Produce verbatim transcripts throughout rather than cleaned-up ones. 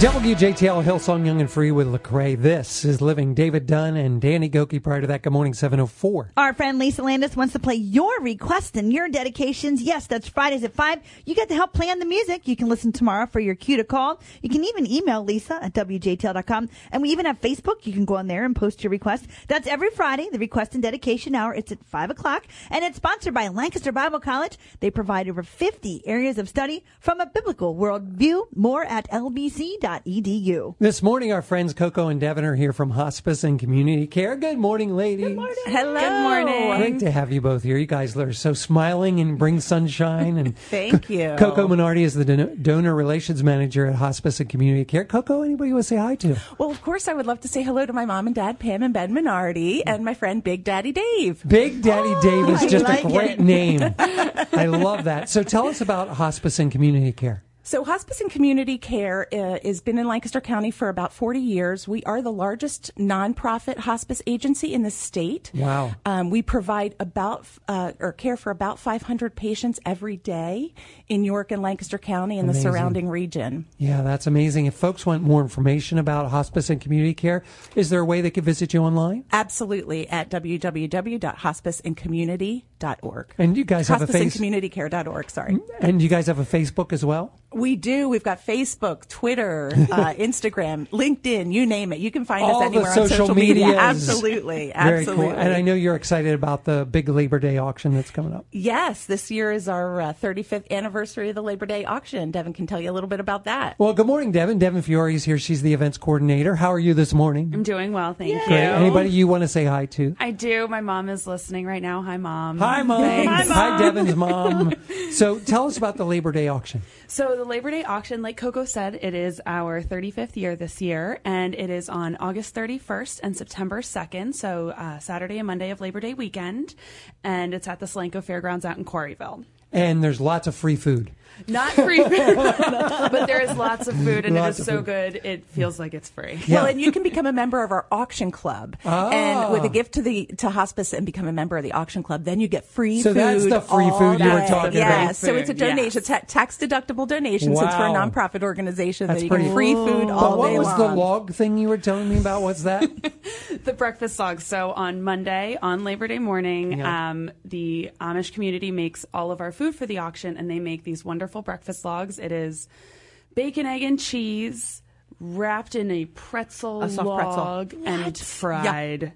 W J T L Hillsong Young and Free with Lecrae. This is Living. David Dunn and Danny Goki. Prior to that, good morning, seven oh four. Our friend Lisa Landis wants to play your requests and your dedications. Yes, that's Fridays at five. You get to help plan the music. You can listen tomorrow for your cue to call. You can even email Lisa at W J T L dot com. And we even have Facebook. You can go on there and post your request. That's every Friday, the request and dedication hour. It's at five o'clock. And it's sponsored by Lancaster Bible College. They provide over fifty areas of study from a biblical worldview. More at L B C dot E D U. This morning, our friends Coco and Devin are here from Hospice and Community Care. Good morning, ladies. Good morning. Hello. Good morning. Great to have you both here. You guys are so smiling and bring sunshine. And Thank you. Coco Minardi is the don- Donor Relations Manager at Hospice and Community Care. Coco, anybody you want to say hi to? Well, of course, I would love to say hello to my mom and dad, Pam and Ben Minardi, and my friend Big Daddy Dave. Big Daddy oh, Dave is I just like a great it. name. I love that. So tell us about Hospice and Community Care. So Hospice and Community Care uh, has been in Lancaster County for about forty years. We are the largest nonprofit hospice agency in the state. Wow. Um, we provide about, uh, or care for about five hundred patients every day in York and Lancaster County and Amazing. the surrounding region. Yeah, that's amazing. If folks want more information about Hospice and Community Care, is there a way they could visit you online? Absolutely, at w w w dot hospice and community dot org. And you guys have a hospice and face- community care dot org, sorry. And you guys have a Facebook as well? We do. We've got Facebook, Twitter, uh, Instagram, LinkedIn, you name it. You can find All us anywhere the on social social media. medias. Absolutely. Very Absolutely. cool. And I know you're excited about the big Labor Day auction that's coming up. Yes, this year is our uh, thirty-fifth anniversary of the Labor Day auction. Devin can tell you a little bit about that. Well, good morning, Devin. Devin Fiore is here. She's the events coordinator. How are you this morning? I'm doing well, thank you. Great. Anybody you want to say hi to? I do. My mom is listening right now. Hi, Mom. Hi, Mom. Thanks. Hi, Devin's mom. So tell us about the Labor Day auction. So the Labor Day auction, like Coco said, it is our thirty-fifth year this year, and it is on August thirty-first and September second, so uh, Saturday and Monday of Labor Day weekend, and it's at the Solanco Fairgrounds out in Quarryville. And there's lots of free food. Not free food, but there is lots of food, and Lots it is of so food. good, it feels like it's free. Yeah. Well, and you can become a member of our auction club, Ah. and with a gift to the to hospice and become a member of the auction club, then you get free So food. that's the free all food you were day. talking yes. about. Yes, so it's a Food, donation, yes. ta- tax deductible donation. Since we're a Wow. nonprofit organization, That's that you pretty- get free food But all what day was long. the log thing you were telling me about? What's that? The breakfast logs. So on Monday, on Labor Day morning, Yeah. um, the Amish community makes all of our food for the auction, and they make these wonderful breakfast logs. It is bacon, egg, and cheese wrapped in a pretzel A soft log pretzel. and fried.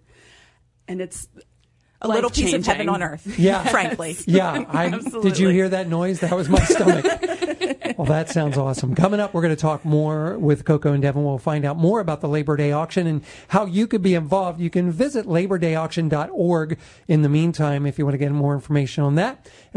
And it's a little piece of heaven life-changing. on earth. Yeah. frankly. Yeah. I, did you Absolutely. hear that noise? That was my stomach. Well, that sounds awesome. Coming up, we're going to talk more with Coco and Devin. We'll find out more about the Labor Day auction and how you could be involved. You can visit labor day auction dot org in the meantime if you want to get more information on that.